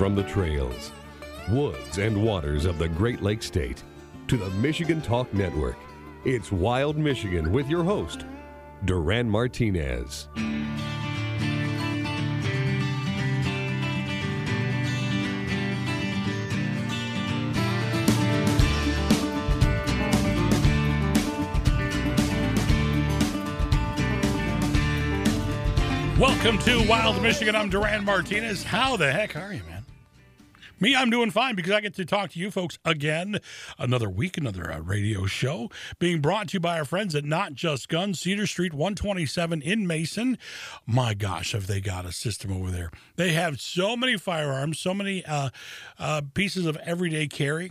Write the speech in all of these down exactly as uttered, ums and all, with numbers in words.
From the trails, woods, and waters of the Great Lakes State to the Michigan Talk Network, it's Wild Michigan with your host, Duran Martinez. Welcome to Wild Michigan. I'm Duran Martinez. How the heck are you, man? Me, I'm doing fine because I get to talk to you folks again. Another week, another uh, radio show being brought to you by our friends at Not Just Guns, Cedar Street, one twenty-seven in Mason. My gosh, have they got a system over there. They have so many firearms, so many uh, uh, pieces of everyday carry.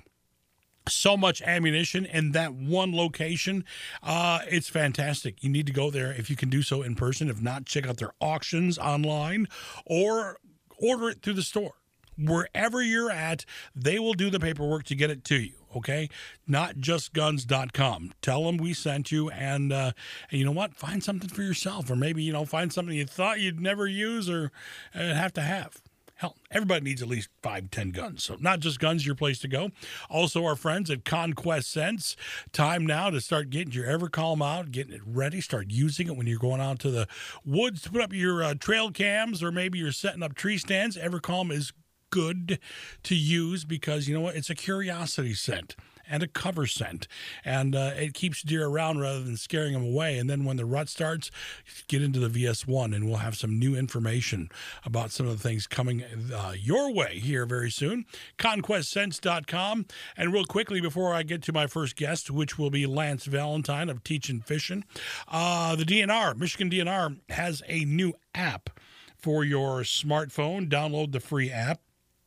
So much ammunition in that one location. Uh, it's fantastic. You need to go there if you can do so in person. If not, check out their auctions online or order it through the store. Wherever you're at, they will do the paperwork to get it to you, okay? not just guns dot com. Tell them we sent you, and, uh, and you know what? Find something for yourself, or maybe, you know, find something you thought you'd never use or uh, have to have. Hell, everybody needs at least five, ten guns. So Not Just Guns, your place to go. Also, our friends at Conquest Scents. Time now to start getting your EverCalm out, getting it ready. Start using it when you're going out to the woods to put up your uh, trail cams, or maybe you're setting up tree stands. EverCalm is good to use because, you know what, it's a curiosity scent and a cover scent, and uh, it keeps deer around rather than scaring them away. And then when the rut starts, get into the V S one, and we'll have some new information about some of the things coming uh, your way here very soon. conquest scents dot com. And real quickly, before I get to my first guest, which will be Lance Valentine of Teachin' Fishin', uh, the D N R, Michigan D N R, has a new app for your smartphone. Download the free app.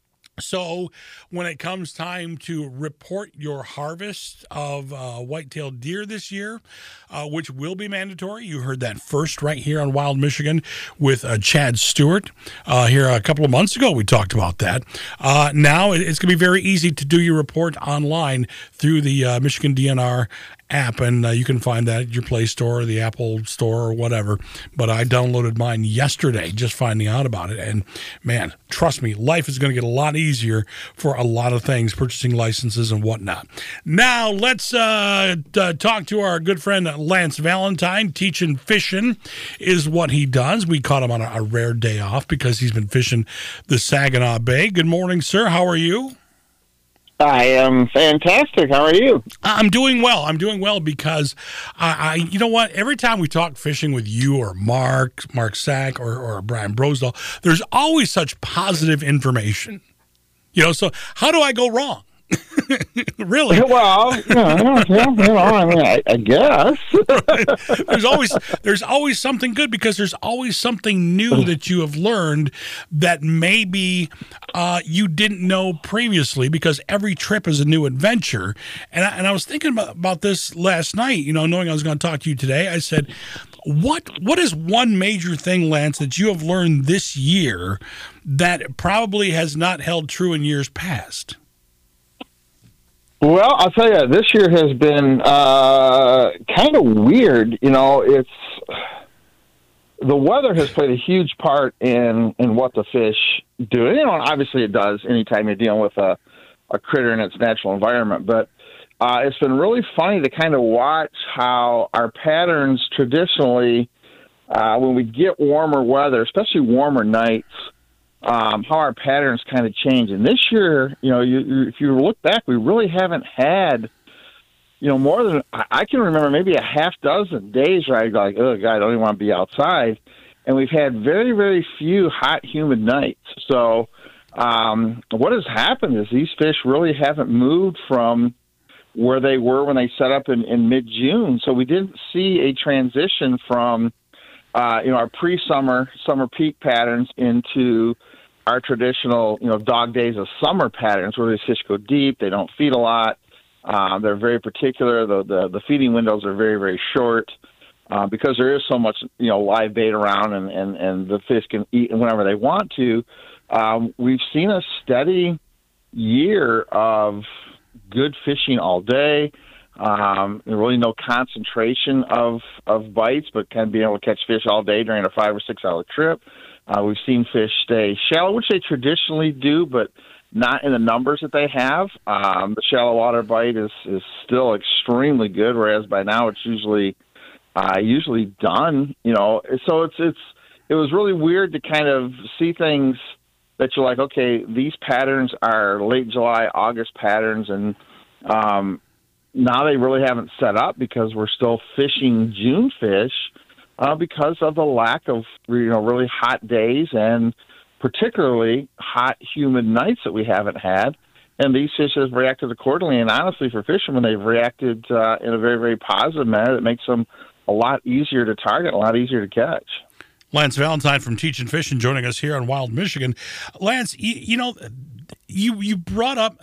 So when it comes time to report your harvest of uh, white-tailed deer this year, uh, which will be mandatory, you heard that first right here on Wild Michigan with uh, Chad Stewart. Uh, here a couple of months ago, we talked about that. Uh, now it's going to be very easy to do your report online through the uh, Michigan D N R app, and uh, you can find that at your Play Store or the Apple Store or whatever. But I downloaded mine yesterday, just finding out about it. And man, trust me, life is going to get a lot easier for a lot of things, purchasing licenses and whatnot. Now, let's uh, t- talk to our good friend Lance Valentine. Teachin' Fishin' is what he does. We caught him on a, a rare day off because he's been fishing the Saginaw Bay. Good morning, sir. How are you? I am fantastic. How are you? I'm doing well. I'm doing well because, I, I, you know what? Every time we talk fishing with you or Mark, Mark Sack, or, or Brian Brosdahl, there's always such positive information. You know, so how do I go wrong? Really? Well, you know, you know, I mean, I, I guess there's always there's always something good because there's always something new that you have learned that maybe uh, you didn't know previously. Because every trip is a new adventure, and I, and I was thinking about, about this last night. You know, knowing I was going to talk to you today, I said, "What what is one major thing, Lance, that you have learned this year that probably has not held true in years past?" Well, I'll tell you, this year has been uh, kind of weird. You know, it's the weather has played a huge part in, in what the fish do. You know, and obviously it does anytime you're dealing with a, a critter in its natural environment. But uh, it's been really funny to kind of watch how our patterns traditionally, uh, when we get warmer weather, especially warmer nights, Um, how our patterns kind of change. And this year, you know, you, you, if you look back, we really haven't had, you know, more than, I can remember maybe a half dozen days where I go like, oh, God, I don't even want to be outside. And we've had very, very few hot, humid nights. So um, what has happened is these fish really haven't moved from where they were when they set up in, in mid-June. So we didn't see a transition from, Uh, you know, our pre-summer, summer peak patterns into our traditional, you know, dog days of summer patterns where these fish go deep. They don't feed a lot. Um, they're very particular. The, the the feeding windows are very, very short uh, because there is so much, you know, live bait around and, and, and the fish can eat whenever they want to. Um, we've seen a steady year of good fishing all day. Um, really no concentration of, of bites, but kind of being able to catch fish all day during a five or six hour trip. Uh, we've seen fish stay shallow, which they traditionally do, but not in the numbers that they have. Um, the shallow water bite is, is still extremely good, whereas by now it's usually uh, usually done. You know, so it's it's it was really weird to kind of see things that you're like, okay, these patterns are late July, August patterns, and um, now they really haven't set up because we're still fishing June fish uh, because of the lack of, you know, really hot days and particularly hot, humid nights that we haven't had. And these fish have reacted accordingly. And honestly, for fishermen, they've reacted uh, in a very, very positive manner that makes them a lot easier to target, a lot easier to catch. Lance Valentine from Teaching Fishing joining us here on Wild Michigan. Lance, you, you know, you you brought up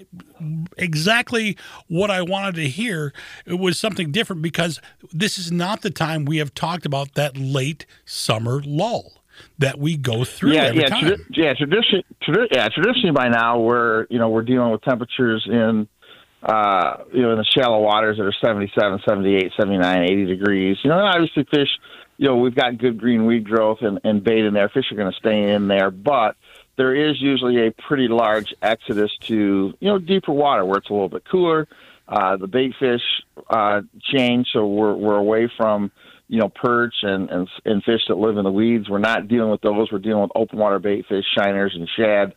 exactly what I wanted to hear. It was something different because this is not the time we have talked about that late summer lull that we go through yeah, every yeah, time. Tradi- yeah, tradition, tradi- yeah, traditionally by now we're, you know, we're dealing with temperatures in, uh, you know, in the shallow waters that are seventy-seven, seventy-eight, seventy-nine, eighty degrees. You know, and obviously fish, you know, we've got good green weed growth and, and bait in there. Fish are going to stay in there, but there is usually a pretty large exodus to, you know, deeper water where it's a little bit cooler. Uh, the bait fish uh, change, so we're we're away from, you know, perch and, and and fish that live in the weeds. We're not dealing with those. We're dealing with open water bait fish, shiners, and shad.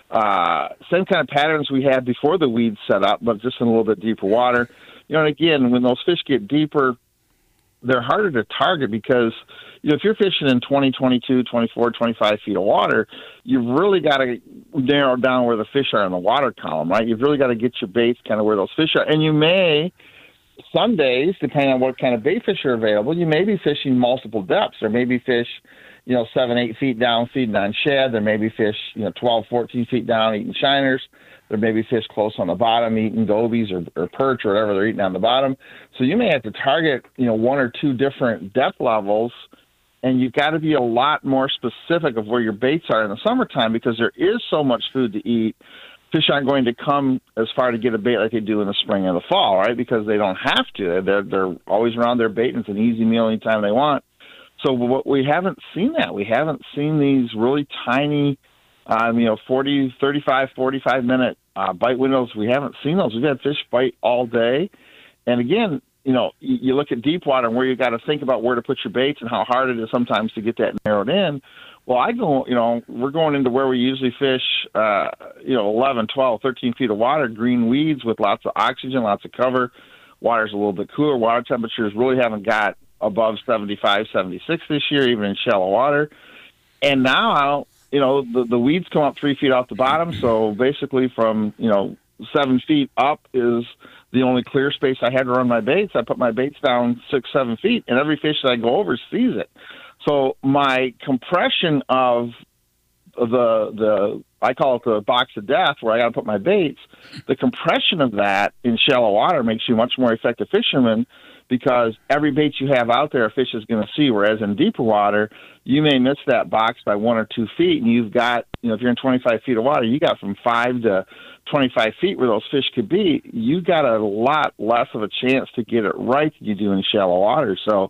Uh, same kind of patterns we had before the weeds set up, but just in a little bit deeper water. You know, and again, when those fish get deeper, they're harder to target because, you know, if you're fishing in twenty, twenty-two, twenty-four, twenty-five feet of water, you've really got to narrow down where the fish are in the water column, right? You've really got to get your baits kind of where those fish are. And you may, some days, depending on what kind of bait fish are available, you may be fishing multiple depths. There may be fish, you know, seven, eight feet down feeding on shad. There may be fish, you know, twelve, fourteen feet down eating shiners. There may be fish close on the bottom eating gobies or, or perch or whatever they're eating on the bottom. So you may have to target, you know, one or two different depth levels, and you've got to be a lot more specific of where your baits are in the summertime because there is so much food to eat. Fish aren't going to come as far to get a bait like they do in the spring and the fall, right? Because they don't have to. They're they're always around their bait, and it's an easy meal anytime they want. So what we haven't seen that. We haven't seen these really tiny, um, you know, forty, thirty-five, forty-five minute uh, bite windows. We haven't seen those. We've had fish bite all day. And again, you know, you, you look at deep water and where you got to think about where to put your baits and how hard it is sometimes to get that narrowed in. Well, I go, you know, we're going into where we usually fish, uh, you know, eleven, twelve, thirteen feet of water, green weeds with lots of oxygen, lots of cover. Water's a little bit cooler. Water temperatures really haven't got above seventy-five, seventy-six this year, even in shallow water. And now, you know, the, the weeds come up three feet off the bottom. So basically from, you know, seven feet up is the only clear space I had to run my baits. I put my baits down six, seven feet, and every fish that I go over sees it. So my compression of the, the I call it the box of death, where I got to put my baits, the compression of that in shallow water makes you a much more effective fisherman because every bait you have out there, a fish is going to see, whereas in deeper water, you may miss that box by one or two feet, and you've got, you know, if you're in twenty-five feet of water, you got from five to twenty-five feet where those fish could be. You got a lot less of a chance to get it right than you do in shallow water. So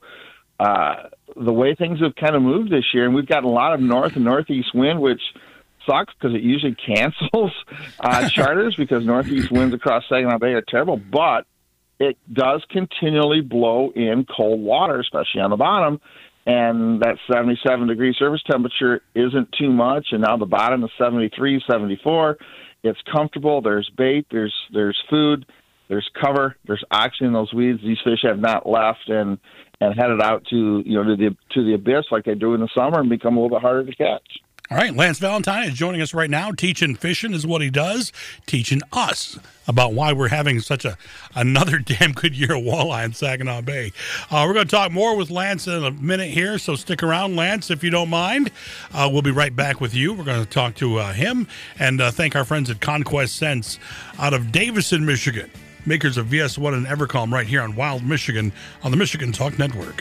uh, the way things have kind of moved this year, and we've gotten a lot of north and northeast wind, which sucks because it usually cancels uh, charters because northeast winds across Saginaw Bay are terrible, but it does continually blow in cold water, especially on the bottom, and that seventy-seven degree surface temperature isn't too much, and now the bottom is seventy-three, seventy-four. It's comfortable. There's bait. There's there's food. There's cover. There's oxygen in those weeds. These fish have not left and, and headed out to, you know, to the to the abyss like they do in the summer and become a little bit harder to catch. All right, Lance Valentine is joining us right now. Teaching Fishing is what he does, teaching us about why we're having such a another damn good year of walleye in Saginaw Bay. Uh, we're going to talk more with Lance in a minute here, so stick around, Lance, if you don't mind. Uh, we'll be right back with you. We're going to talk to uh, him and uh, thank our friends at Conquest Scents out of Davison, Michigan, makers of V S one and Evercalm right here on Wild Michigan on the Michigan Talk Network.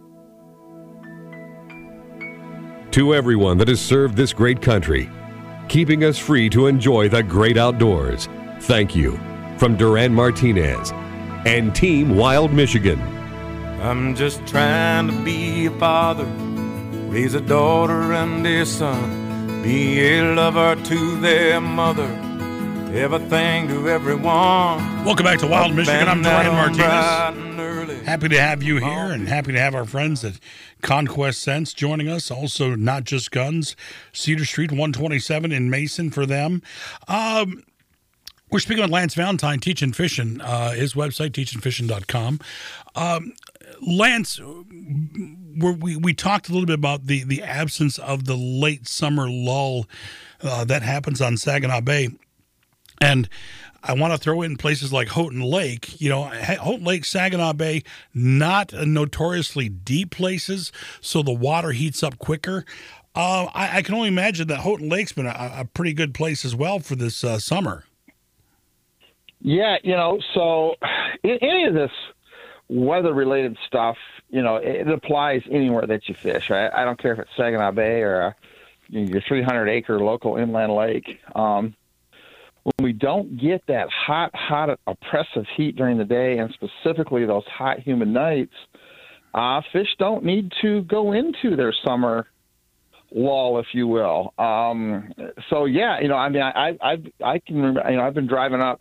To everyone that has served this great country, keeping us free to enjoy the great outdoors. Thank you from Duran Martinez and Team Wild Michigan. I'm just trying to be a father, raise a daughter and a son, be a lover to their mother, everything to everyone. Welcome back to Wild Michigan. I'm Duran Martinez. Happy to have you here and happy to have our friends at Conquest Scents joining us. Also, Not Just Guns, Cedar Street one twenty-seven in Mason for them. Um, we're speaking with Lance Valentine, Teachin' Fishin', uh, his website, teachin fishin dot com. Um, Lance, we're, we we talked a little bit about the, the absence of the late summer lull uh, that happens on Saginaw Bay. And I want to throw in places like Houghton Lake. You know, Houghton Lake, Saginaw Bay, not notoriously deep places, so the water heats up quicker. Uh, I, I can only imagine that Houghton Lake's been a, a pretty good place as well for this uh, summer. Yeah, you know, so any of this weather-related stuff, you know, it applies anywhere that you fish, right? I don't care if it's Saginaw Bay or a, your three hundred acre local inland lake. Um, when we don't get that hot, hot, oppressive heat during the day, and specifically those hot, humid nights, uh, fish don't need to go into their summer lull, if you will. Um, so, yeah, you know, I mean, I, I, I can remember, you know, I've been driving up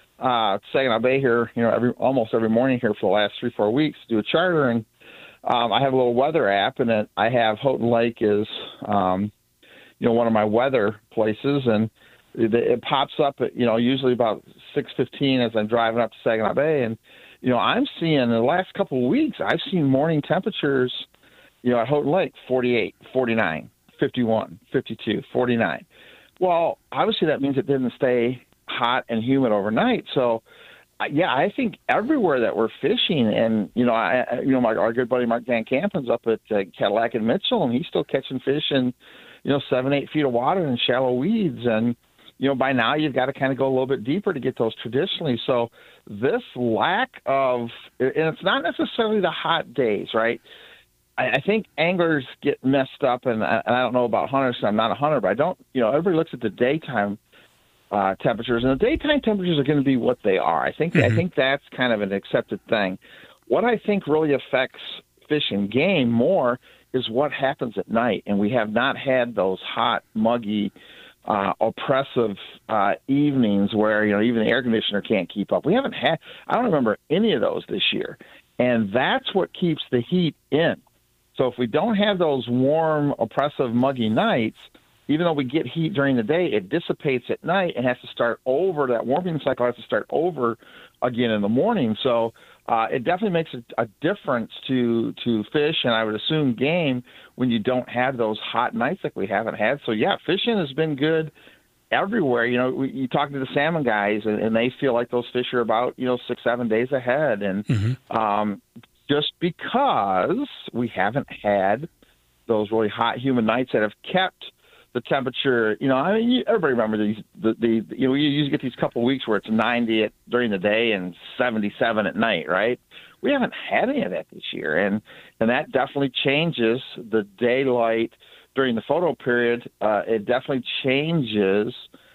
uh, Saginaw Bay here, you know, every almost every morning here for the last three, four weeks to do a charter. And um, I have a little weather app, and it, I have Houghton Lake is, um, you know, one of my weather places. And it, it pops up at, you know, usually about six fifteen as I'm driving up to Saginaw Bay. And, you know, I'm seeing in the last couple of weeks, I've seen morning temperatures, you know, at Houghton Lake, forty-eight, forty-nine, fifty-one, fifty-two, forty-nine. Well, obviously that means it didn't stay hot and humid overnight. So, uh, yeah, I think everywhere that we're fishing, and you know, I, you know, my our good buddy Mark Van Kampen's up at uh, Cadillac and Mitchell, and he's still catching fish in, you know, seven, eight feet of water in shallow weeds. And you know, by now you've got to kind of go a little bit deeper to get those traditionally. So, this lack of, and it's not necessarily the hot days, right? I, I think anglers get messed up, and I, and I don't know about hunters. I'm not a hunter, but I don't. You know, everybody looks at the daytime Uh, temperatures, and the daytime temperatures are going to be what they are. I think mm-hmm. I think that's kind of an accepted thing. What I think really affects fish and game more is what happens at night, and we have not had those hot, muggy, uh, oppressive uh, evenings where you know even the air conditioner can't keep up. We haven't had. I don't remember any of those this year, and that's what keeps the heat in. So if we don't have those warm, oppressive, muggy nights, even though we get heat during the day, it dissipates at night and has to start over. That warming cycle has to start over again in the morning. So uh, it definitely makes a, a difference to to fish, and I would assume game, when you don't have those hot nights like we haven't had. So, yeah, fishing has been good everywhere. You know, we, you talk to the salmon guys, and, and they feel like those fish are about, you know, six, seven days ahead. And mm-hmm. um, just because we haven't had those really hot, humid nights that have kept the temperature, you know, I mean, you, everybody remember these, the, the, you know, you usually get these couple of weeks where it's ninety at, during the day and seventy-seven at night, right? We haven't had any of that this year. And, and that definitely changes the daylight during the photo period. Uh, it definitely changes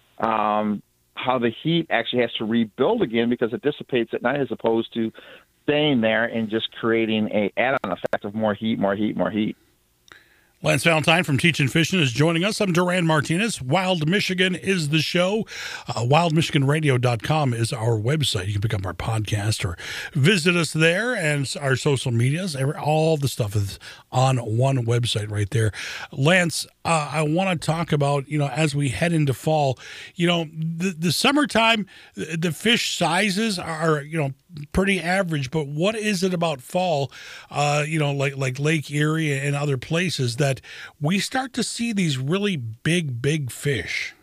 um, how the heat actually has to rebuild again because it dissipates at night as opposed to staying there and just creating a add-on effect of more heat, more heat, more heat. Lance Valentine from Teachin' Fishin' is joining us. I'm Duran Martinez. Wild Michigan is the show. Uh, wild michigan radio dot com is our website. You can pick up our podcast or visit us there, and our social medias. Every, all the stuff is on one website right there. Lance, uh, I want to talk about, you know, as we head into fall, you know, the, the summertime, the fish sizes are, you know, pretty average, but what is it about fall, uh, you know, like like Lake Erie and other places that we start to see these really big, big fish?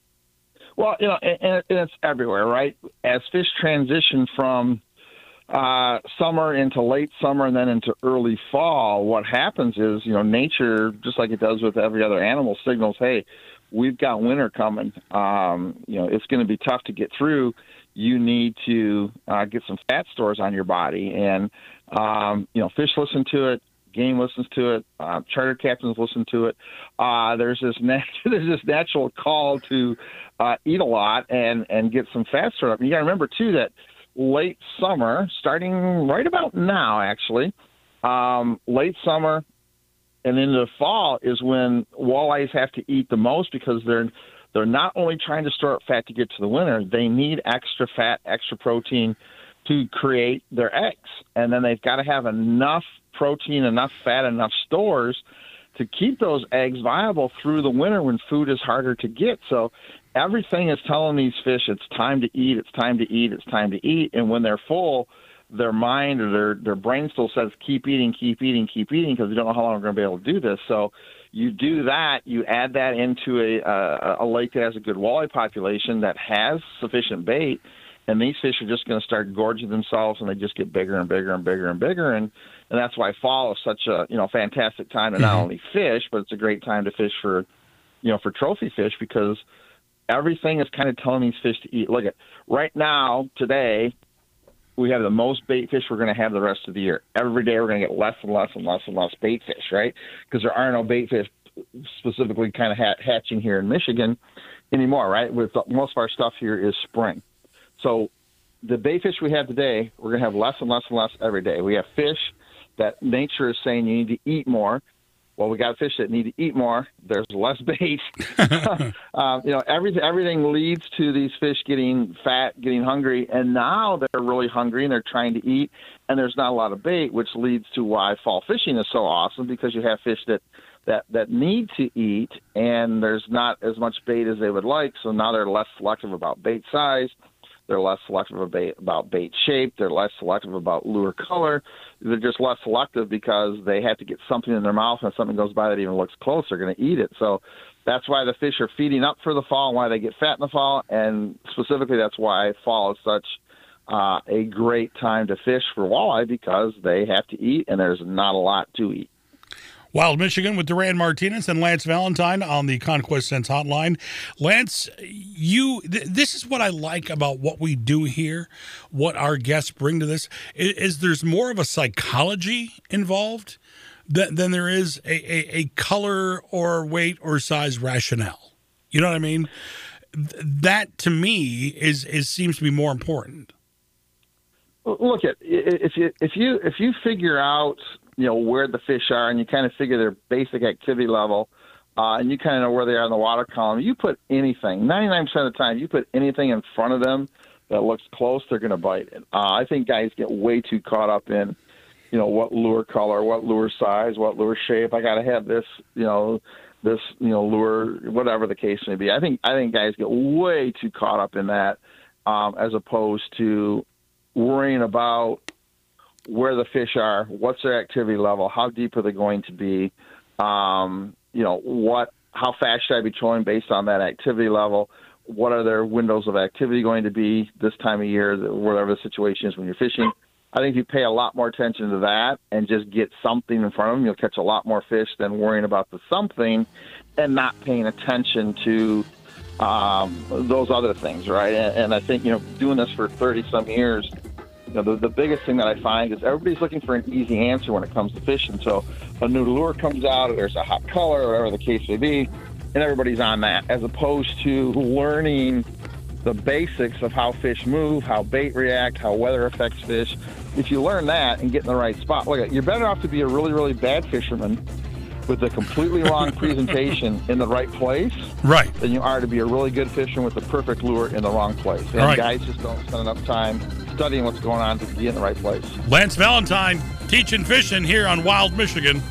Well, you know, and, and it's everywhere, right? As fish transition from uh, summer into late summer and then into early fall, what happens is, you know, nature, just like it does with every other animal, signals, hey, we've got winter coming. Um, you know, it's going to be tough to get through. You need to uh, get some fat stores on your body. And, um, you know, fish listen to it. Game listens to it. Uh, charter captains listen to it. Uh, there's this nat- there's this natural call to uh, eat a lot and, and get some fat stored up. And you got to remember, too, that late summer, starting right about now, actually, um, late summer and into the fall is when walleyes have to eat the most because they're they're not only trying to store up fat to get to the winter, they need extra fat, extra protein to create their eggs. And then they've got to have enough protein, enough fat, enough stores to keep those eggs viable through the winter when food is harder to get. So everything is telling these fish it's time to eat, it's time to eat, it's time to eat. And when they're full, their mind or their, their brain still says, keep eating, keep eating, keep eating, because they don't know how long we're going to be able to do this. So you do that, you add that into a, a, a lake that has a good walleye population that has sufficient bait, and these fish are just going to start gorging themselves, and they just get bigger and bigger and bigger and bigger. And, and that's why fall is such a, you know, fantastic time to not Mm-hmm. only fish, but it's a great time to fish for, you know, for trophy fish, because everything is kind of telling these fish to eat. Look at right now, today, we have the most bait fish we're going to have the rest of the year. Every day we're going to get less and less and less and less bait fish, right? Because there are no bait fish specifically kind of hat- hatching here in Michigan anymore, right? With most of our stuff here is spring. So the bait fish we have today, we're going to have less and less and less every day. We have fish that nature is saying you need to eat more. Well, we got fish that need to eat more. There's less bait. um, you know, everything everything leads to these fish getting fat, getting hungry, and now they're really hungry and they're trying to eat, and there's not a lot of bait, which leads to why fall fishing is so awesome, because you have fish that that that need to eat, and there's not as much bait as they would like. So now they're less selective about bait size. They're less selective about bait shape. They're less selective about lure color. They're just less selective because they have to get something in their mouth, and if something goes by that even looks close, they're going to eat it. So that's why the fish are feeding up for the fall and why they get fat in the fall, and specifically that's why fall is such uh, a great time to fish for walleye, because they have to eat, and there's not a lot to eat. Wild Michigan with Duran Martinez and Lance Valentine on the Conquest Sense hotline. Lance, you th- this is what I like about what we do here, what our guests bring to this, is, is there's more of a psychology involved than, than there is a, a, a color or weight or size rationale. You know what I mean? Th- that, to me, is, is seems to be more important. Look, at if you if you if you figure out, you know, where the fish are, and you kind of figure their basic activity level, uh, and you kind of know where they are in the water column, you put anything, ninety-nine percent of the time, you put anything in front of them that looks close, they're going to bite it. Uh, I think guys get way too caught up in, you know, what lure color, what lure size, what lure shape. I got to have this, you know, this, you know, lure, whatever the case may be. I think I think guys get way too caught up in that, um, as opposed to worrying about where the fish are, what's their activity level, how deep are they going to be, um, you know, what, how fast should I be trolling based on that activity level, what are their windows of activity going to be this time of year, whatever the situation is when you're fishing. I think if you pay a lot more attention to that and just get something in front of them, you'll catch a lot more fish than worrying about the something and not paying attention to um, those other things, right? And, and I think, you know, doing this for thirty-some years, you know, the, the biggest thing that I find is everybody's looking for an easy answer when it comes to fishing. So a new lure comes out, or there's a hot color, or whatever the case may be, and everybody's on that, as opposed to learning the basics of how fish move, how bait react, how weather affects fish. If you learn that and get in the right spot, look, you're better off to be a really, really bad fisherman with a completely wrong presentation in the right place, right, than you are to be a really good fisherman with the perfect lure in the wrong place. And right. Guys just don't spend enough time studying what's going on to be in the right place. Lance Valentine teaching fishing here on Wild Michigan.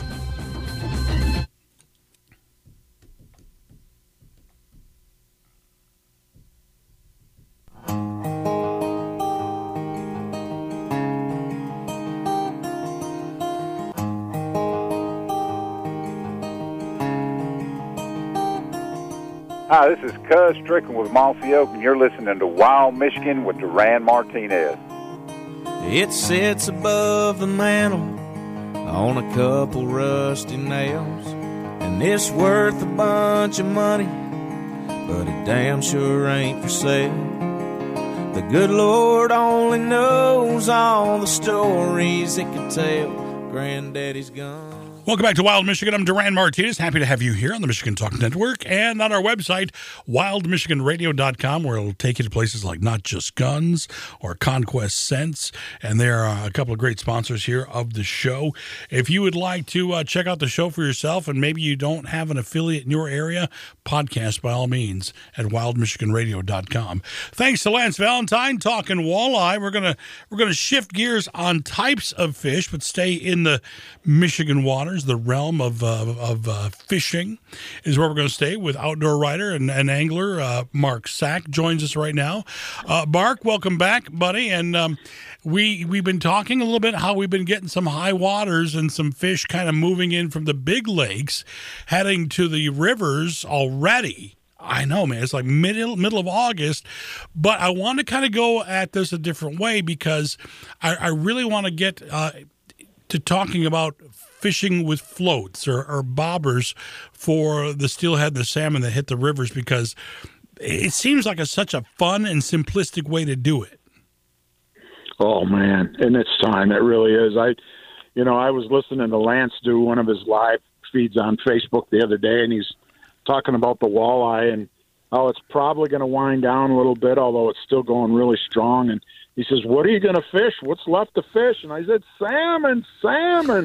Hi, this is Cuz Strickland with Mossy Oak, and you're listening to Wild Michigan with Duran Martinez. It sits above the mantle on a couple rusty nails, and it's worth a bunch of money, but it damn sure ain't for sale. The good Lord only knows all the stories it could tell Granddaddy's gone. Welcome back to Wild Michigan. I'm Duran Martinez. Happy to have you here on the Michigan Talk Network and on our website, wild michigan radio dot com, where it'll take you to places like Not Just Guns or Conquest Scents. And there are a couple of great sponsors here of the show. If you would like to uh, check out the show for yourself and maybe you don't have an affiliate in your area, podcast by all means at wild michigan radio dot com. Thanks to Lance Valentine talking walleye. We're gonna we're gonna shift gears on types of fish, but stay in the Michigan waters. The realm of uh, of uh, fishing is where we're going to stay with outdoor writer and, and angler uh, Mark Sack joins us right now. Uh, Mark, welcome back, buddy. And um, we we've been talking a little bit how we've been getting some high waters and some fish kind of moving in from the big lakes, heading to the rivers already. I know, man. It's like middle middle of August, but I want to kind of go at this a different way because I, I really want to get uh, to talking about fishing with floats or, or bobbers for the steelhead, the salmon that hit the rivers, because it seems like a, such a fun and simplistic way to do it. Oh man, and it's time. It really is. I, you know, I was listening to Lance do one of his live feeds on Facebook the other day, and he's talking about the walleye and how it's probably going to wind down a little bit, although it's still going really strong. And he says, "What are you going to fish? What's left to fish?" And I said, "Salmon, salmon,"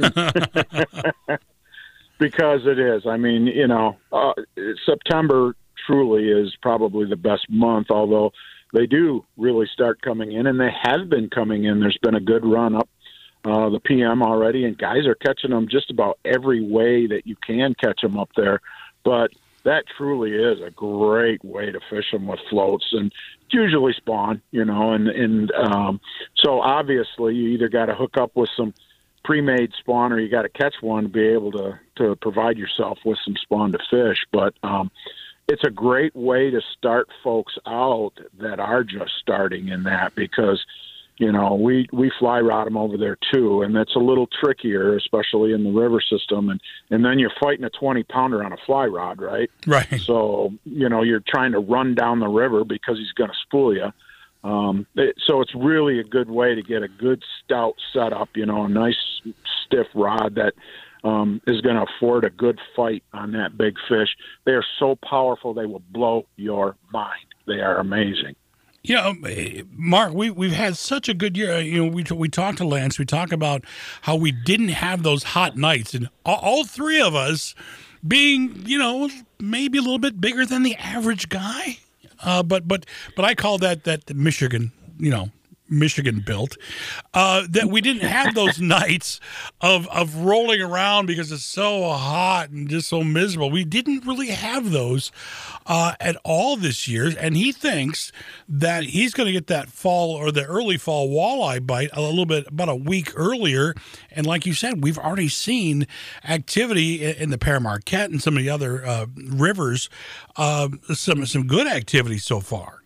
because it is. I mean, you know, uh, September truly is probably the best month, although they do really start coming in, and they have been coming in. There's been a good run up uh, the P M already, and guys are catching them just about every way that you can catch them up there. But that truly is a great way to fish them with floats, and usually spawn, you know, and, and um, so obviously you either got to hook up with some pre-made spawn or you got to catch one to be able to, to provide yourself with some spawn to fish. But um, it's a great way to start folks out that are just starting in that, because you know, we, we fly rod them over there too, and that's a little trickier, especially in the river system. And, and then you're fighting a twenty pounder on a fly rod, right? Right. So, you know, you're trying to run down the river because he's going to spool you. Um, it, so it's really a good way to get a good stout setup, you know, a nice stiff rod that um, is going to afford a good fight on that big fish. They are so powerful, they will blow your mind. They are amazing. You know, Mark, we, we've had such a good year. You know, we we talked to Lance. We talk about how we didn't have those hot nights. And all, all three of us being, you know, maybe a little bit bigger than the average guy. Uh, but but but I call that that Michigan, you know, Michigan built, uh, that we didn't have those nights of of rolling around because it's so hot and just so miserable. We didn't really have those uh, at all this year, and he thinks that he's going to get that fall or the early fall walleye bite a little bit about a week earlier. And like you said, we've already seen activity in the Paramarquette and some of the other uh, rivers, uh, some some good activity so far.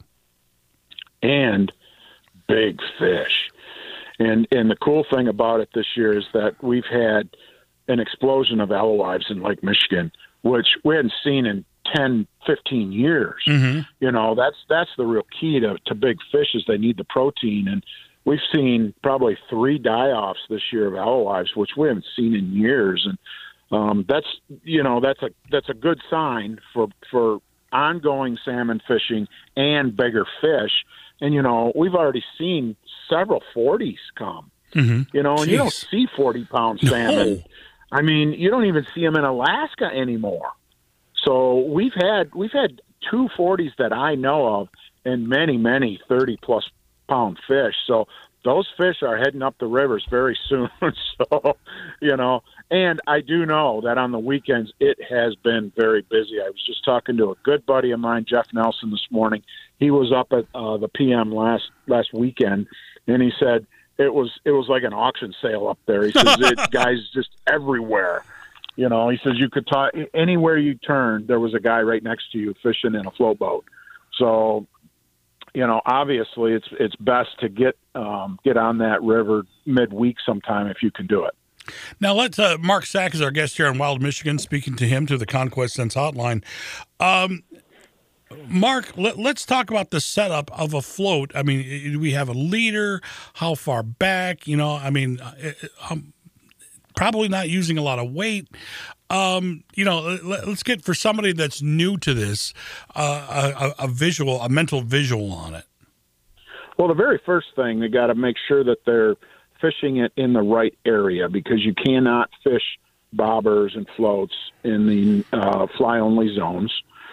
And big fish. And and the cool thing about it this year is that we've had an explosion of alewives in Lake Michigan, which we hadn't seen in ten, fifteen years. Mm-hmm. You know, that's that's the real key to, to big fish is they need the protein. And we've seen probably three die-offs this year of alewives, which we haven't seen in years. And um, that's, you know, that's a that's a good sign for for ongoing salmon fishing and bigger fish. And, you know, we've already seen several forties come, mm-hmm. you know, and Jeez. You don't see forty-pound salmon. No. I mean, you don't even see them in Alaska anymore. So we've had we've had two forties that I know of and many, many thirty-plus pound fish. So those fish are heading up the rivers very soon. So, you know, and I do know that on the weekends it has been very busy. I was just talking to a good buddy of mine, Jeff Nelson, this morning. He was up at uh, the P M last last weekend, and he said it was it was like an auction sale up there. He says it, guys just everywhere. You know, he says you could talk anywhere you turned. There was a guy right next to you fishing in a float boat. So, you know, obviously it's it's best to get um, get on that river midweek sometime if you can do it. Now, let's uh, Mark Sack is our guest here in Wild Michigan, speaking to him through the Conquest Sense hotline. Um, Mark, let, let's talk about the setup of a float. I mean, do we have a leader? How far back? You know, I mean, um, probably not using a lot of weight. Um, you know, let, let's get for somebody that's new to this, uh, a, a visual, a mental visual on it. Well, the very first thing, they got to make sure that they're fishing it in the right area, because you cannot fish bobbers and floats in the uh, fly-only zones.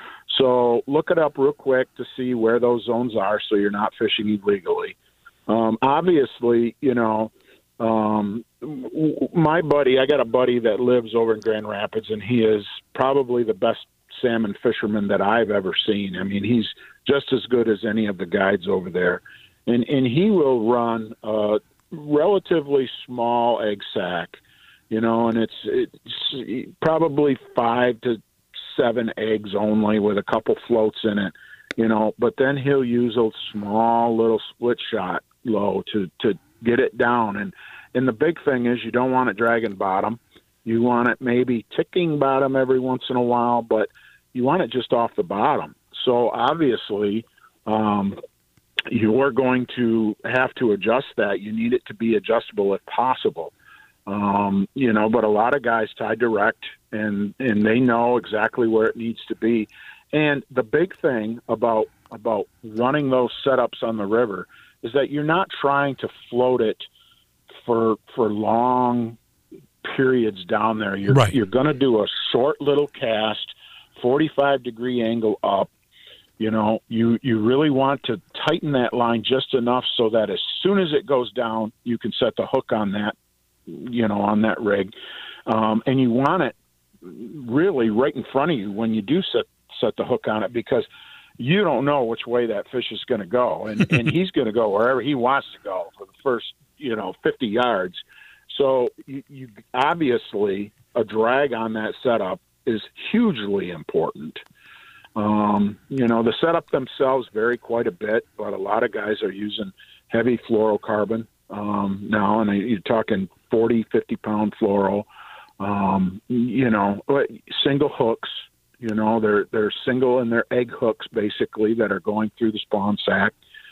So look it up real quick to see where those zones are so you're not fishing illegally. Um, obviously, you know, um, my buddy, I got a buddy that lives over in Grand Rapids, and he is probably the best salmon fisherman that I've ever seen. I mean, he's just as good as any of the guides over there. And, and he will run a relatively small egg sack, you know, and it's, it's probably five to seven eggs only with a couple floats in it, you know, but then he'll use a small little split shot low to, to get it down. And, and the big thing is you don't want it dragging bottom. You want it maybe ticking bottom every once in a while, but you want it just off the bottom. So obviously, um, you're going to have to adjust that. You need it to be adjustable if possible. Um, you know, but a lot of guys tie direct, and, and they know exactly where it needs to be. And the big thing about about running those setups on the river is that you're not trying to float it for for long periods down there. You're, right. You're going to do a short little cast, forty-five degree angle up. You know, you, you really want to tighten that line just enough so that as soon as it goes down, you can set the hook on that, you know, on that rig. Um, and you want it really right in front of you when you do set, set the hook on it, because you don't know which way that fish is going to go. And, and he's going to go wherever he wants to go for the first, you know, fifty yards. So you, you obviously a drag on that setup is hugely important. Um, you know, the setup themselves vary quite a bit, but a lot of guys are using heavy fluorocarbon um, now, and you're talking forty, fifty pound fluoro. Um, you know, single hooks. You know, they're they're single and they're egg hooks basically that are going through the spawn sack.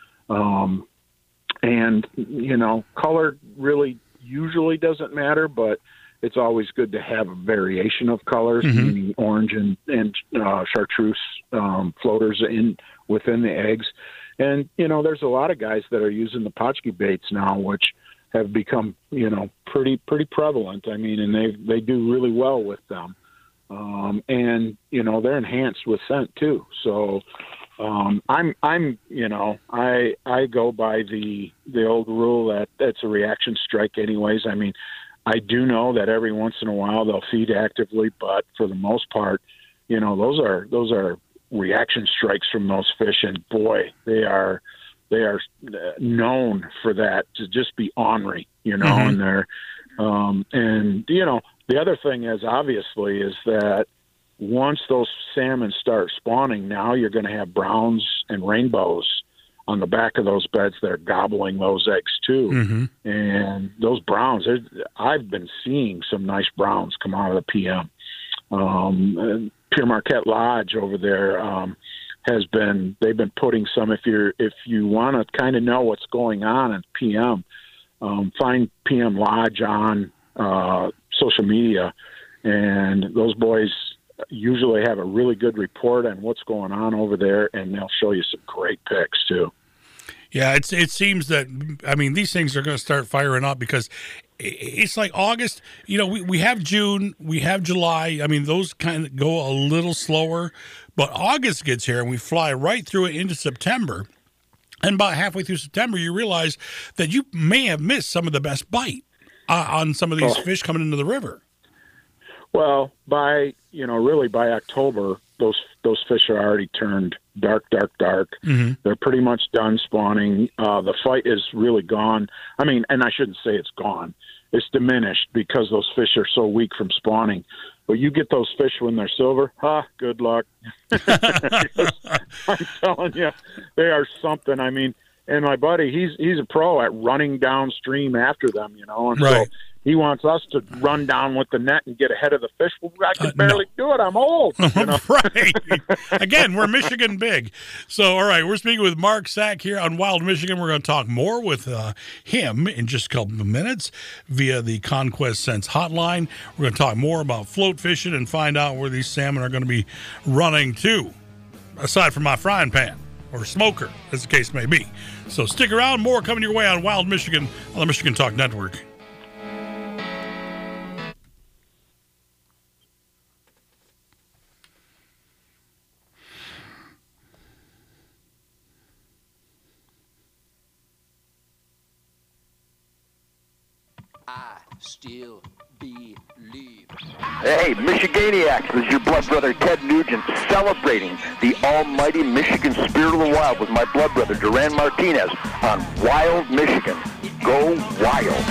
Um, and you know, color really usually doesn't matter, but it's always good to have a variation of colors, mm-hmm. meaning orange and, and uh, chartreuse um, floaters in within the eggs. And, you know, there's a lot of guys that are using the Potchki baits now, which have become, you know, pretty pretty prevalent. I mean, and they they do really well with them. Um, and, you know, they're enhanced with scent, too. So um, I'm, I'm, you know, I I go by the the old rule that that's a reaction strike anyways. I mean, I do know that every once in a while they'll feed actively, but for the most part, you know, those are those are reaction strikes from those fish, and boy, they are they are known for that, to just be ornery, you know. Mm-hmm. And they're um, and you know, the other thing is obviously is that once those salmon start spawning, now you're going to have browns and rainbows on the back of those beds that are gobbling those eggs too. Mm-hmm. And those browns, I've been seeing some nice browns come out of the P M. Um, Pure Marquette Lodge over there um, has been, they've been putting some, if you're, if you want to kind of know what's going on at P M, um, find P M Lodge on uh, social media, and those boys usually have a really good report on what's going on over there, and they'll show you some great pics too. Yeah, it's it seems that, I mean, these things are going to start firing up because it's like August. You know, we, we have June, we have July. I mean, those kind of go a little slower, but August gets here and we fly right through it into September. And about halfway through September, you realize that you may have missed some of the best bite uh, on some of these oh. fish coming into the river. Well, by, you know, really by October, those those fish are already turned dark, dark, dark. Mm-hmm. They're pretty much done spawning. Uh, the fight is really gone. I mean, and I shouldn't say it's gone. It's diminished because those fish are so weak from spawning. But you get those fish when they're silver, ha, good luck. I'm telling you, they are something. I mean, And my buddy, he's he's a pro at running downstream after them, you know, and right. so he wants us to run down with the net and get ahead of the fish. Well, I can uh, barely no. do it. I'm old. You know? Right. Again, we're Michigan big. So, all right, we're speaking with Mark Sack here on Wild Michigan. We're going to talk more with uh, him in just a couple of minutes via the Conquest Sense hotline. We're going to talk more about float fishing and find out where these salmon are going to be running to, aside from my frying pan or smoker, as the case may be. So stick around. More coming your way on Wild Michigan on the Michigan Talk Network. I still believe. Hey, Michiganiacs, this is your blood brother Ted Nugent celebrating the almighty Michigan spirit of the wild with my blood brother Duran Martinez on Wild Michigan. Go Wild.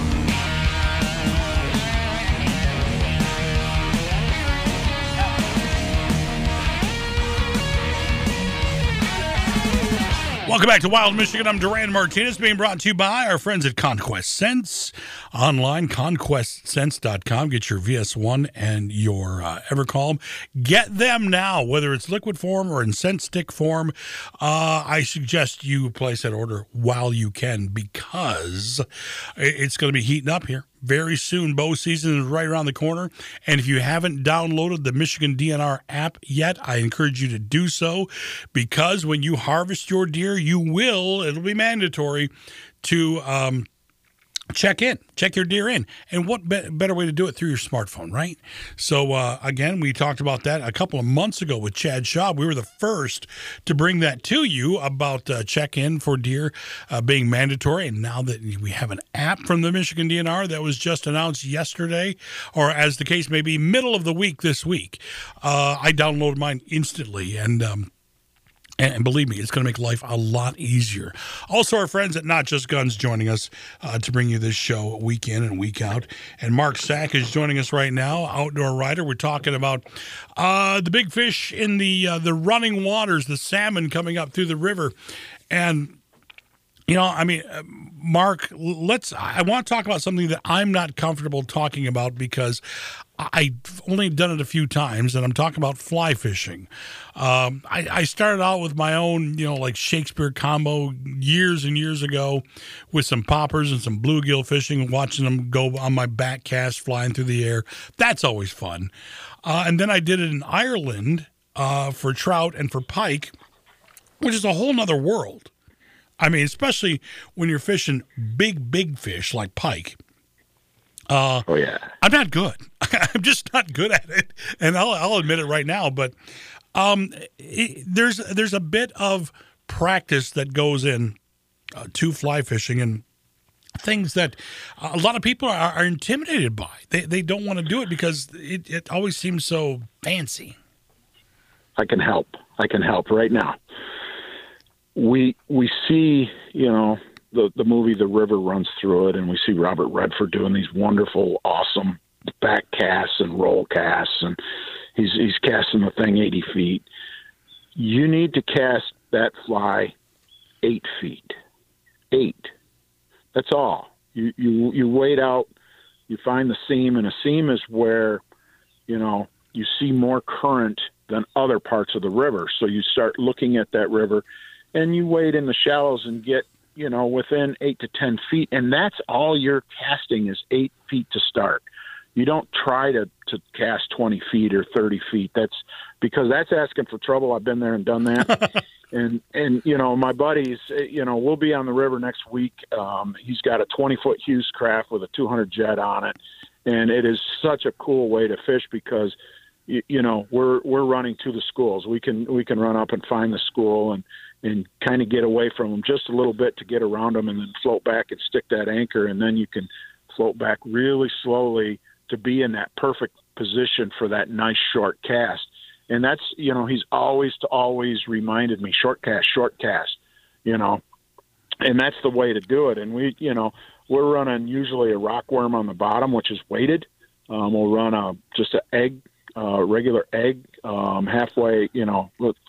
Welcome back to Wild Michigan. I'm Duran Martinez, being brought to you by our friends at Conquest Sense. Online, conquest sense dot com. Get your V S one and your uh, Evercalm. Get them now, whether it's liquid form or in scent stick form. Uh, I suggest you place that order while you can, because it's going to be heating up here very soon. Bow season is right around the corner. And if you haven't downloaded the Michigan D N R app yet, I encourage you to do so, because when you harvest your deer, you will, it'll be mandatory to um, check in, check your deer in. And what be- better way to do it through your smartphone, right? So, uh, again, we talked about that a couple of months ago with Chad Schaub. We were the first to bring that to you about uh, check-in for deer uh, being mandatory. And now that we have an app from the Michigan D N R that was just announced yesterday, or as the case may be, middle of the week this week, uh, I downloaded mine instantly. And, um, And believe me, it's going to make life a lot easier. Also, our friends at Not Just Guns joining us uh, to bring you this show week in and week out. And Mark Sack is joining us right now, outdoor writer. We're talking about uh, the big fish in the uh, the running waters, the salmon coming up through the river. And, you know, I mean, uh, Mark, let's. I want to talk about something that I'm not comfortable talking about, because I've only done it a few times, and I'm talking about fly fishing. Um, I, I started out with my own, you know, like Shakespeare combo years and years ago with some poppers and some bluegill fishing, watching them go on my back cast flying through the air. That's always fun. Uh, and then I did it in Ireland uh, for trout and for pike, which is a whole nother world. I mean, especially when you're fishing big, big fish like pike. Uh, oh, yeah. I'm not good. I'm just not good at it. And I'll, I'll admit it right now. But um, it, there's there's a bit of practice that goes in uh, to fly fishing, and things that a lot of people are, are intimidated by. They they don't want to do it because it, it always seems so fancy. I can help. I can help right now. We we see, you know, the the movie The River runs through it, and we see Robert Redford doing these wonderful, awesome back casts and roll casts, and he's he's casting the thing eighty feet. You need to cast that fly eight feet. Eight. That's all. You you you wait out. You find the seam, and a seam is where, you know, you see more current than other parts of the river. So you start looking at that river, and you wade in the shallows and get, you know, within eight to ten feet, and that's all you're casting is eight feet to start. You don't try to, to cast twenty feet or thirty feet. That's because that's asking for trouble. I've been there and done that. and, and, you know, my buddies, you know, we'll be on the river next week. Um, he's got a twenty foot Hughes craft with a two hundred jet on it. And it is such a cool way to fish because, you, you know, we're, we're running to the schools. We can, we can run up and find the school and, and kind of get away from them just a little bit to get around them, and then float back and stick that anchor. And then you can float back really slowly to be in that perfect position for that nice short cast. And that's, you know, he's always to always reminded me, short cast, short cast, you know, and that's the way to do it. And we, you know, we're running usually a rockworm on the bottom, which is weighted. Um, we'll run a, just an egg, uh, regular egg, um, halfway, you know,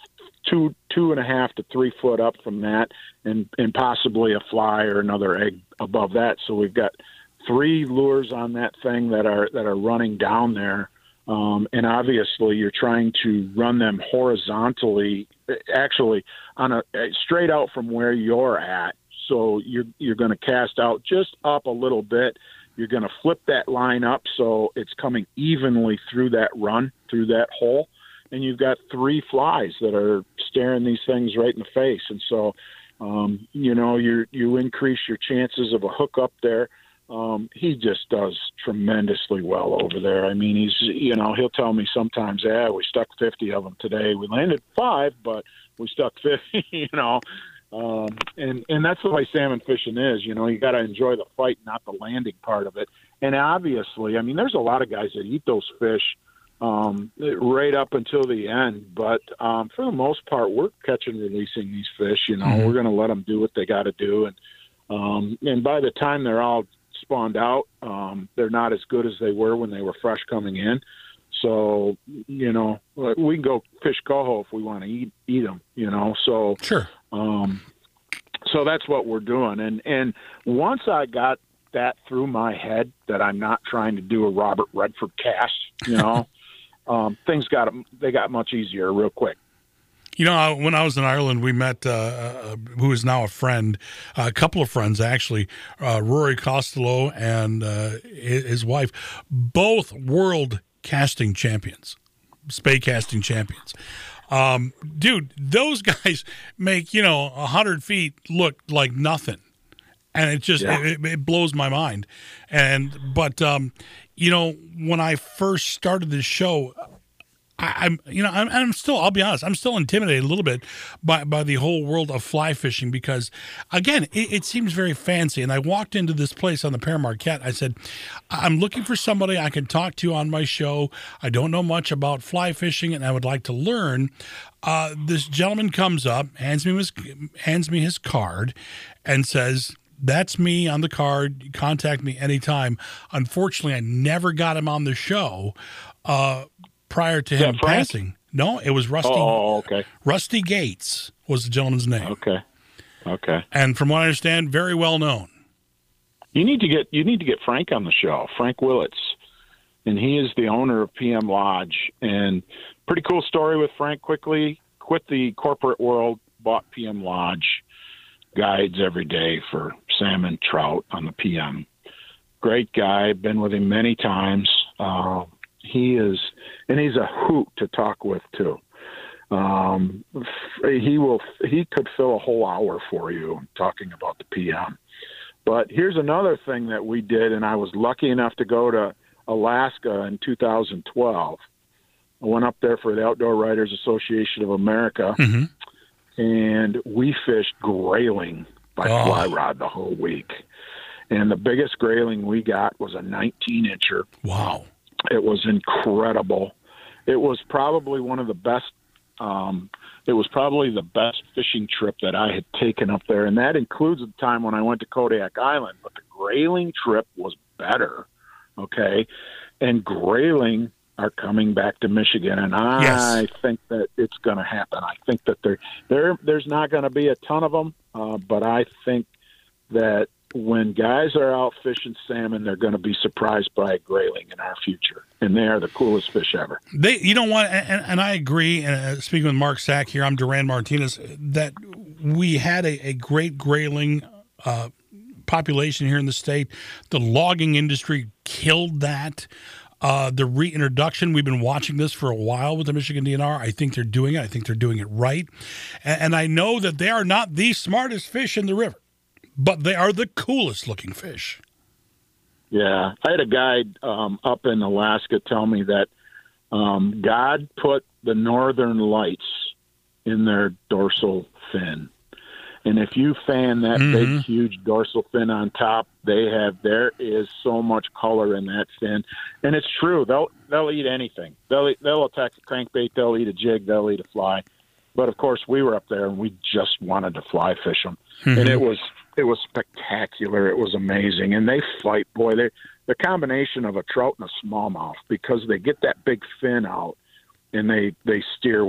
two two and a half to three foot up from that, and and possibly a fly or another egg above that. So we've got three lures on that thing that are that are running down there. Um, and obviously, you're trying to run them horizontally, actually on a straight out from where you're at. So you're you're going to cast out just up a little bit. You're going to flip that line up so it's coming evenly through that run, through that hole, and you've got three flies that are staring these things right in the face. And so, um, you know, you you increase your chances of a hook up there. Um, he just does tremendously well over there. I mean, he's, you know, he'll tell me sometimes, yeah, we stuck fifty of them today. We landed five, but we stuck fifty, you know. Um, and, and that's the way salmon fishing is. You know, you got to enjoy the fight, not the landing part of it. And obviously, I mean, there's a lot of guys that eat those fish um, right up until the end. But um, for the most part, we're catching and releasing these fish. You know, mm-hmm. we're going to let them do what they got to do. And, um, and by the time they're all spawned out, um, they're not as good as they were when they were fresh coming in. So, you know, we can go fish coho if we want to eat eat them, you know. So, sure. Um, so that's what we're doing. And, and once I got that through my head that I'm not trying to do a Robert Redford cast, you know, um, things got, they got much easier real quick. You know, when I was in Ireland, we met uh, uh, who is now a friend, uh, a couple of friends actually, uh, Rory Costello and uh, his wife, both world casting champions, spey casting champions. Um, dude, those guys make, you know, a hundred feet look like nothing. And it just, yeah. it, it blows my mind. And, but, um, you know, when I first started this show, I, I'm, you know, I'm, I'm still, I'll be honest, I'm still intimidated a little bit by, by the whole world of fly fishing because, again, it, it seems very fancy. And I walked into this place on the Pere Marquette. I said, I'm looking for somebody I can talk to on my show. I don't know much about fly fishing, and I would like to learn. Uh, this gentleman comes up, hands me his, hands me his card, and says, "That's me on the card. Contact me anytime." Unfortunately, I never got him on the show. Uh, Prior to him passing. No, it was Rusty. Oh, okay. Rusty Gates was the gentleman's name. Okay. Okay. And from what I understand, very well known. You need to get you need to get Frank on the show, Frank Willits. And he is the owner of P M Lodge. And pretty cool story with Frank. Quickly quit the corporate world, bought P M Lodge guides every day for salmon, trout on the P M. Great guy, been with him many times. Uh, He is, and he's a hoot to talk with too. Um, he will, he could fill a whole hour for you talking about the P M. But here's another thing that we did, and I was lucky enough to go to Alaska in two thousand twelve. I went up there for the Outdoor Writers Association of America, mm-hmm. and we fished grayling by oh. fly rod the whole week. And the biggest grayling we got was a nineteen incher. Wow. It was incredible. It was probably one of the best. Um, it was probably the best fishing trip that I had taken up there, and that includes the time when I went to Kodiak Island. But the grayling trip was better. Okay, and grayling are coming back to Michigan, and I yes. think that it's going to happen. I think that there, there, there's not going to be a ton of them, uh, but I think that when guys are out fishing salmon, they're going to be surprised by a grayling in our future, and they are the coolest fish ever. They, you know what, and, and I agree. And uh, speaking with Mark Sack here, I'm Duran Martinez. That we had a, a great grayling uh, population here in the state. The logging industry killed that. Uh, the reintroduction, we've been watching this for a while with the Michigan D N R. I think they're doing it. I think they're doing it right, and, and I know that they are not the smartest fish in the river, but they are the coolest looking fish. Yeah. I had a guy um, up in Alaska tell me that um, God put the northern lights in their dorsal fin. And if you fan that mm-hmm. big, huge dorsal fin on top, they have, there is so much color in that fin. And it's true. They'll, they'll eat anything. They'll, eat, they'll attack a crankbait. They'll eat a jig. They'll eat a fly. But of course we were up there and we just wanted to fly fish them. Mm-hmm. And it was, it was spectacular. It was amazing. And they fight, boy, they, the combination of a trout and a smallmouth, because they get that big fin out and they, they steer with it.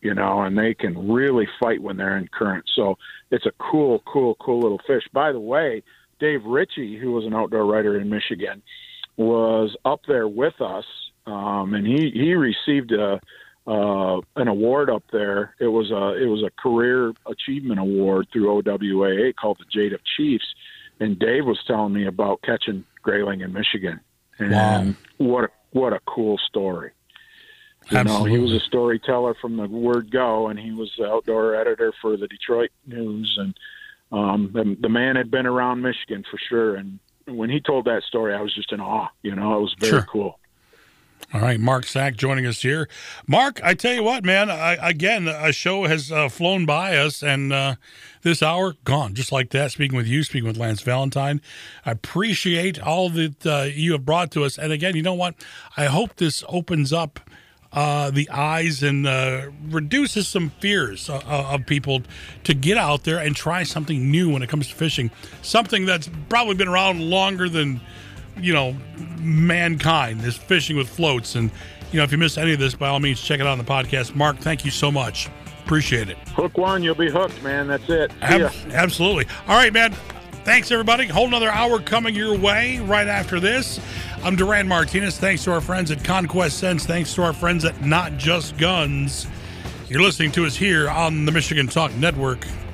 you know, and they can really fight when they're in current. So it's a cool, cool, cool little fish. By the way, Dave Ritchie, who was an outdoor writer in Michigan, was up there with us, um, and he, he received a uh, an award up there. It was a it was a career achievement award through O W A A called the Jade of Chiefs. And Dave was telling me about catching grayling in Michigan, and wow. what a, what a cool story. You Absolutely. know, he was a storyteller from the word go, and he was the outdoor editor for the Detroit News, and um, the, the man had been around Michigan for sure. And when he told that story, I was just in awe. You know, it was very Sure. cool. All right, Mark Sack joining us here. Mark, I tell you what, man, I, again, a show has uh, flown by us, and uh, this hour, gone, just like that, speaking with you, speaking with Lance Valentine. I appreciate all that uh, you have brought to us. And again, you know what? I hope this opens up uh, the eyes and uh, reduces some fears uh, of people to get out there and try something new when it comes to fishing, something that's probably been around longer than you know, mankind is fishing with floats. And, you know, if you missed any of this, by all means, check it out on the podcast. Mark, thank you so much. Appreciate it. Hook one, you'll be hooked, man. That's it. Ab- absolutely. All right, man. Thanks, everybody. Whole another hour coming your way right after this. I'm Duran Martinez. Thanks to our friends at Conquest Sense. Thanks to our friends at Not Just Guns. You're listening to us here on the Michigan Talk Network.